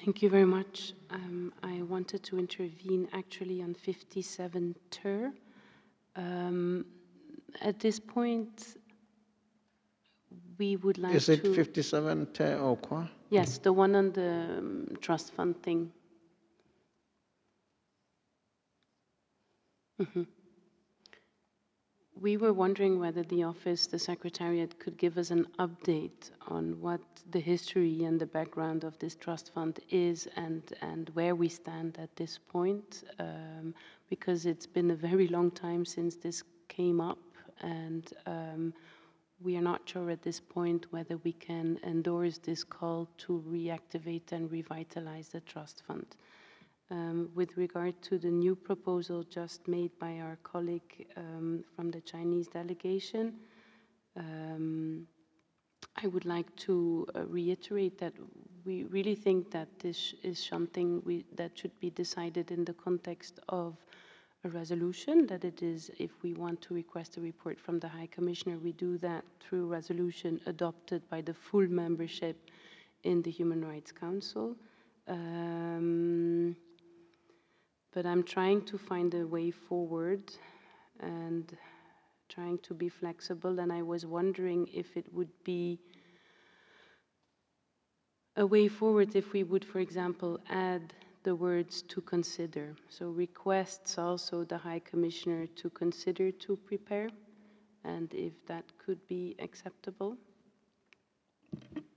Thank you very much. I wanted to intervene actually on 57 Ter. At this point, we would like Is it to... 57 Te or quoi? Yes, the one on the trust fund thing. We were wondering whether the office, the secretariat, could give us an update on what the history and the background of this trust fund is and where we stand at this point, because it's been a very long time since this came up, and we are not sure at this point whether we can endorse this call to reactivate and revitalize the trust fund. With regard to the new proposal just made by our colleague from the Chinese delegation, I would like to reiterate that we really think that this is something that should be decided in the context of a resolution, that it is, if we want to request a report from the High Commissioner, we do that through resolution adopted by the full membership in the Human Rights Council. But I'm trying to find a way forward and trying to be flexible, and I was wondering if it would be a way forward if we would, for example, add the words "to consider." So requests also the High Commissioner to consider to prepare, and if that could be acceptable.